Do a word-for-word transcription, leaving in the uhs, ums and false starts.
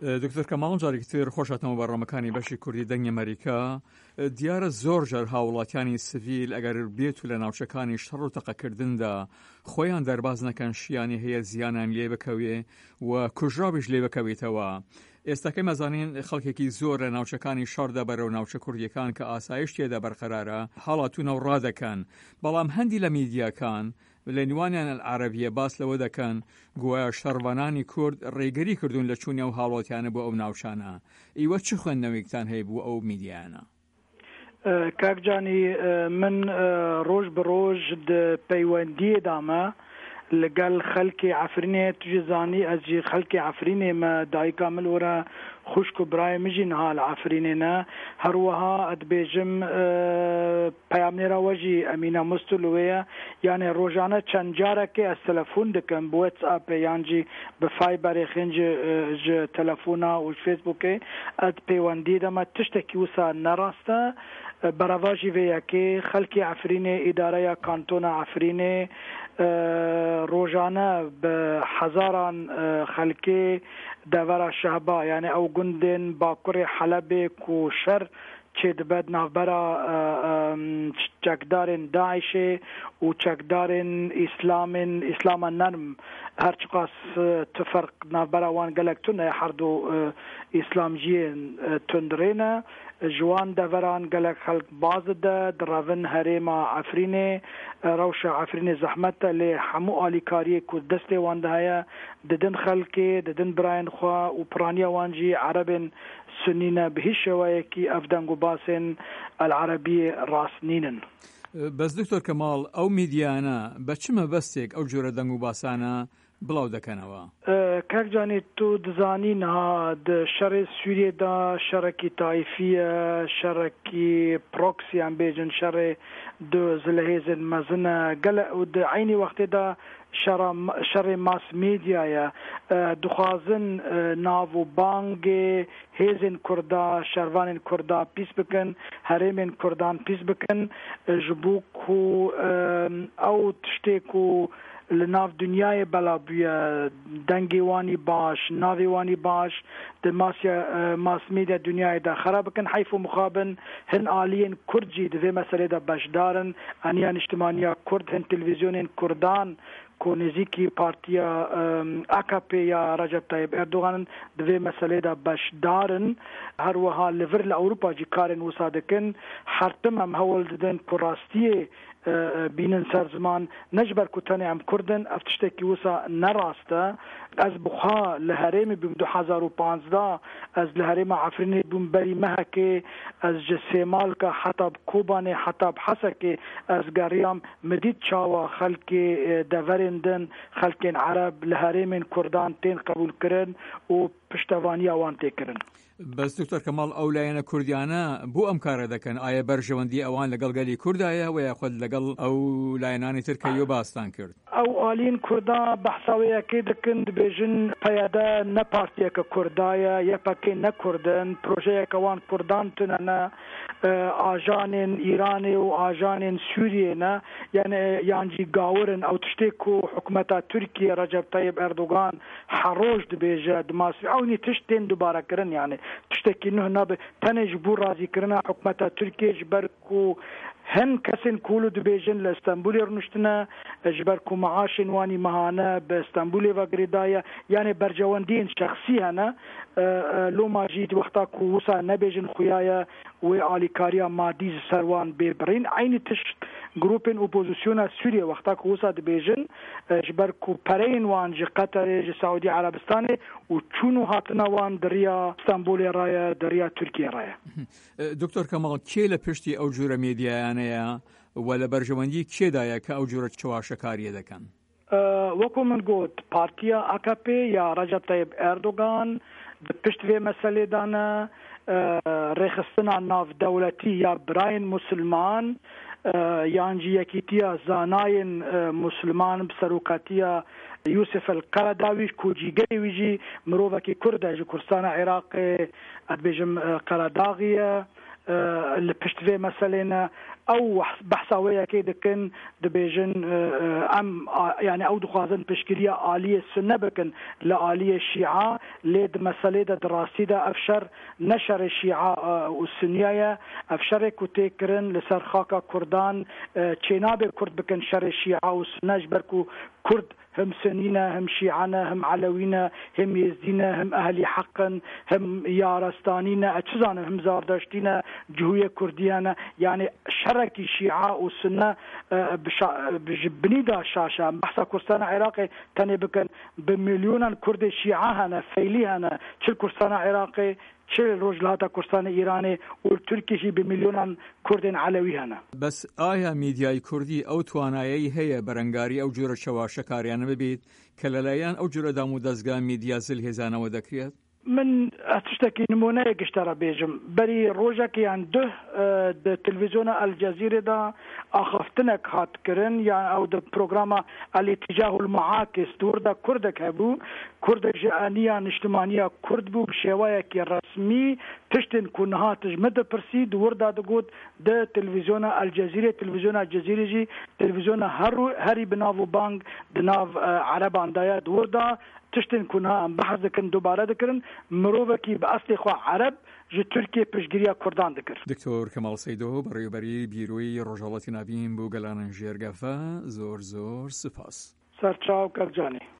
دکتۆر کەماڵ جارێکی تر خۆشاتەوە بەڕێوەمەکانی بەشی کوردی دەنگی ئەمریکا. دیارە زۆر جار هاوڵاتیانی سڤیل ئەگەر بێت و لە ناوچەکانی شەڕ و تەقەکردندا خۆیان دەرباز نەکەن شیانی هەیە زیانان لێ بکەوێ و کوژراویش لێ بکەوێتەوە. ئێستاکەی مەزانین خەڵکێکی زۆر لە ناوچەکانی شەڕدا بەرەو ناوچە کوردیەکان کە ئاسایش تێدا بەرقەرارە هەڵاتونە و ڕادەکەن، بەڵام هەندی لە میدیاکان لە نێوانیان العەرەبیە باس لەوە دەکەن گوایە شەڕبانانی کورد ڕێگەری کردوون لە چوونە و هاوڵاتیانە بۆ ئەو ناوچانە. ئیوە چ خوێندنەوەیەکتان هەیە بوو ئەو میدیانە؟ کاکجانی من ڕۆژ بە ڕۆژ پەیوەندیە دامە لەگەڵ خەڵکی عەفرینێ توی زانی ئەجی خەڵکی عەفرینێ مە دایکا من وەرە خوشک و برای مژین ها لە عەفرینێنە هەروەها ئەدبێژم پەیامنێرا وەژی ئەمینە مستولوەیە یانێ ڕۆژانە چەند جارێکێ ئەس تەلەفۆن دەکەم بۆ وەتسئاپێ یانجی بە فایبەرێ خێنج ji تەلەفۆنا و فێسبووکێ ئەد پەیوەندی دەمە تشتێکی وسا نەڕاستە بەڕەڤاژی vêyekê خەڵکی عەفرینێ ئیدارەیە کانتۆنا عەفرینێ ڕۆژانە بە حەزاران خەلکێ دەڤەرە شەهبا یانێ ئەو گوندên باکوڕê حەلەبێ و شەر چێ دەبێت ناوبەرە چەکدارên داعشê û çekdarên îslamên îslama nerm her çiqas tu ferq navbera wan gelek tune herdu îslamciyên tundrêne ji wan deveran gelek xelk baz dide direvin herêma Efrînê rewşa Efrînê zehmet e lê hemû alîkariyê ku destê wan de heye didin xelkê didin birayên xwe û piraniya wan jî erebên sunîne bi hîç şewayekî ev deng û basên el-Erebiyê rast nînin. بەس دکتۆر کەماڵ ئەو میدیانە بە چ مەبەستێک ئەو جۆرە دەنگ و باسانە بڵاو دەکەنەوە؟ کاکجانی تو دزانی نها شەڕێ سووریێدا شەڕێکی تایفیە شەڕێکی پرۆکسیان بێژن شەڕێ دو زلهێزن مەزنە گەلە و عینی وەختێدا شەڕێ ماس میدیایە دخوازن ناو و بانگێ هێزن کوردا شەروانên کوردا پیس بکەن هەرێمên کوردان پیس بکەن ji bo ku ئەو tiştێک و li nav dunyayê bela bûye dengê wanî baş navê wanî baş di masya mas medya dunyayê de xerab bikin heyf û mixabin hin aliyên Kurd jî di vê meselê de beşdarin aniya niştimaniya Kurd hin televîzyonên Kurdan ku nêzîkî partiya A K P ya Recep Tayyip Erdoğan'ın di vê meselê de beşdarin her wiha li vir li Ewropa jî karên wisa dikin her tim em hewl didin ku rastiyê bînin ser ziman ne ji ber ku tenê em Kurdin ev tiştekî wisa nerast e ez bixwe li herêmê bûm du hezar û panzdeh ez li herêma Efrînê bûm berî mehekê ez ji Sêmalka heta bi Kobanê heta bi Hesekê ez geriyam min dît çawa xelkê deverên din xelkên Ereb li herêmên Kurdan tên qebûlkirin û piştevaniya wan tê kirin. بەس دکتۆر کەماڵ ئەو لایەنە کوردیانە بۆ ئەم کارە دەکەن ئایا بەرژەوەندی ئەوان لەگەڵ گەلی کوردایە و یا خۆت لەگەڵ ئەو لایەنانی تر کە یۆ باستان کرد؟ ئەو ئالین کووردا بەحساوەیەکەی دەکەن دەبێژن پەیادە نە پارتیەکە کوردایە یەکێ نەکوردن پرۆژەیەکەوان کوردان تونەنە ئاژانên ئیرانê û ئاژانên Sûriyê yani yancî gawrin ew tiştê ku hikûmeta Tirkiye Recep Tayyip Erdoğan heroj dibêje di masî ewnî tişt tên dubare kirin yani tiştekî nû nabe tenê ji bo razîkirina hikûmeta Tirkiye ji ber ku hin kesên kûl dibêjin li Stenbolê rûniştine ji ber ku meaşên wanî mehane bi Stenbolê vegirêdaye yani bercewendiyên şexsî hene loma jî di wexta ku wisa nebêjin xuyaye wê alîkariya madî ji ser wan bêbirîn aynî tişt grupên opozisyona Sûriye wexta ku wisa dibêjin ji ber ku pereyên wan ji Qeterê ji Saûdî Erebistanê û çûn û hatina wan diriya Stenbolê raye diriya Tirkiye raye. دکتۆر کەماڵ کێ لە پشتی ئەو جۆرە میدیایانەیە و لە بەرژەوەندی کێدایە کە ئەو جۆرە چواشەکاریە دەکەن؟ وەکو من گوت پارتیا A K P یا Recep Tayyip Erdoğan di pişt vê meselêdanە rêxistina navdewletî ya birayên musulman yan jî yekîtiya zanayên musulman bi seroketiya Yusuf el-Qaradawi ku cîgerê wî jî mirovekî Kurd e ji Kurdistana Iraqê ez dibêjim Qaradaxî ye li pişt vê meselê ne او بحثاويه كي دكن دبيجن ام يعني او دخوازن بشكليه اليه السنه بكن لاليه الشيعه لد مساله دراسي ده افشر نشر الشيعه والسنيه افشر كوتيكرن لسرخاكا كردان تشيناب كرد بكن شر الشيعه والسنه جبركو كرد هم سنينا هم شيعنا هم علوينا هم يزدينا هم أهلي حقا هم يارستانينا أتشزانا هم زاردشتينا جهوية كرديانا يعني شرك الشيعة والسنة بنيدا شاشة بحثا كرستان عراقي تاني بكن بمليونا كرد الشيعة هنا فيلي هنا شل كرستان عراقي شل رجلات كردستان إيراني والتركي بمليون كردين علوي هنا بس آیا میدیای کردی او توانایی هي برنگاری او جور شواشکاریان ببید که للایان او جور دامو دزگاه میدیا زل هزانه و دکریت؟ من أتشتكي نمونة قشترى بيجم بري روجك يعني ده ده تلفزيون الجزيرة ده أخفتنك هات كرن يعني أو ده برنامج الاتجاه المعاكس دور ده كردك هبو كرد جانية اجتماعية كرد بو بشواية كي رسمي تشتن كونها تجمد برسي دور ده دقود ده تلفزيون الجزيرة تلفزيون الجزيرة جي تلفزيون هرو هري بنافو بانك دناف عربان دايا دور ده تشتن كونها بحث ذكرن دوباره ذكرن مروفكي بأصل خوا عرب جي تركيا بشجريا كردان ذكر. دكتور كمال سيدو بري بري بيروي رجالات نبيم بو گلان جيرگفا زور زور سپاس. سرچاو کرجانی.